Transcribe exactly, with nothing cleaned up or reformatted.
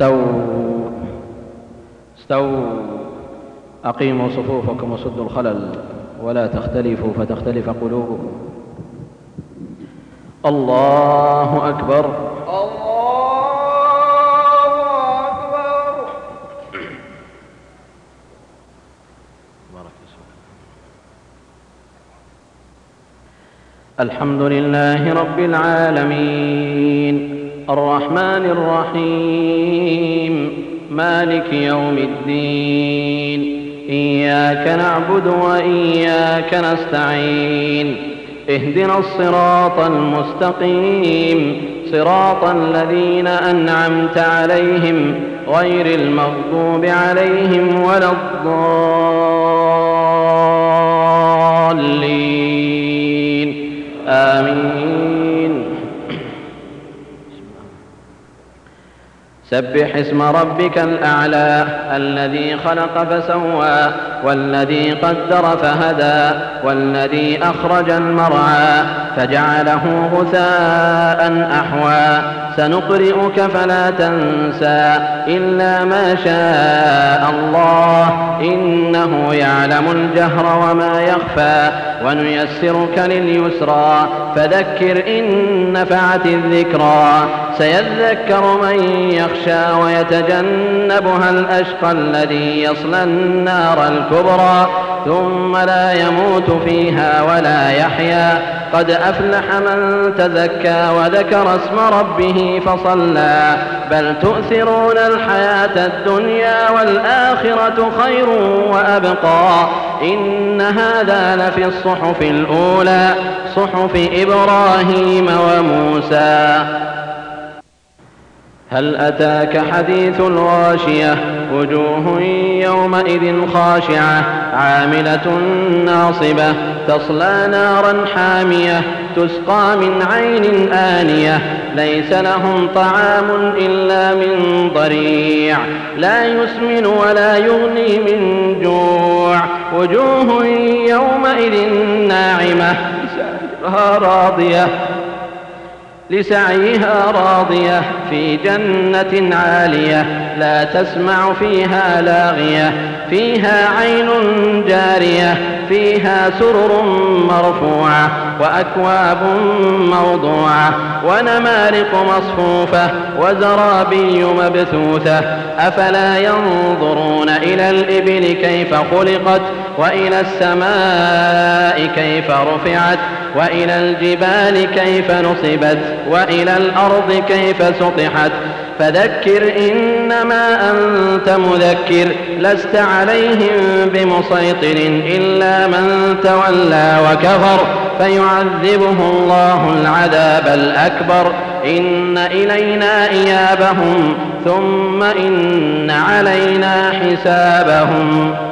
استووا استووا أقيموا صفوفكم وسدوا الخلل ولا تختلفوا فتختلف قلوبكم. الله أكبر. الله أكبر. الحمد لله رب العالمين الرحمن الرحيم مالك يوم الدين إياك نعبد وإياك نستعين اهدنا الصراط المستقيم صراط الذين أنعمت عليهم غير المغضوب عليهم ولا الضالين آمين. سبح اسم ربك الأعلى الذي خلق فسوى والذي قدر فهدى والذي أخرج المرعى فجعله غثاء أحوى سنقرئك فلا تنسى إلا ما شاء الله إنه يعلم الجهر وما يخفى ونيسرك لليسرى فذكر إن نفعت الذكرى سيذكر من يخشى ويتجنبها الأشقى الذي يصلى النار الكبرى ثم لا يموت فيها ولا يحيا قد أفلح من تزكى وذكر اسم ربه فصلى بل تؤثرون الحياة الدنيا والآخرة خير وأبقى إن هذا لفي الصحف الأولى صحف إبراهيم وموسى. هل أتاك حديث الغاشية وجوه يومئذ خاشعة عاملة ناصبة تصلى نارا حامية تسقى من عين آنية ليس لهم طعام إلا من ضريع لا يسمن ولا يغني من جوع وجوه يومئذ ناعمة لسعيها راضية لسعيها راضية في جنة عالية لا تسمع فيها لاغية فيها عين جارية فيها سرر مرفوعة وأكواب موضوعة ونمارق مصفوفة وزرابي مبثوثة أفلا ينظرون إلى الإبل كيف خلقت وإلى السماء كيف رفعت وإلى الجبال كيف نصبت وإلى الأرض كيف سطحت فذكر إنما أنت مذكر لست عليهم بمسيطر إلا من تولى وكفر فيعذبه الله العذاب الأكبر إن إلينا إيابهم ثم إن علينا حسابهم.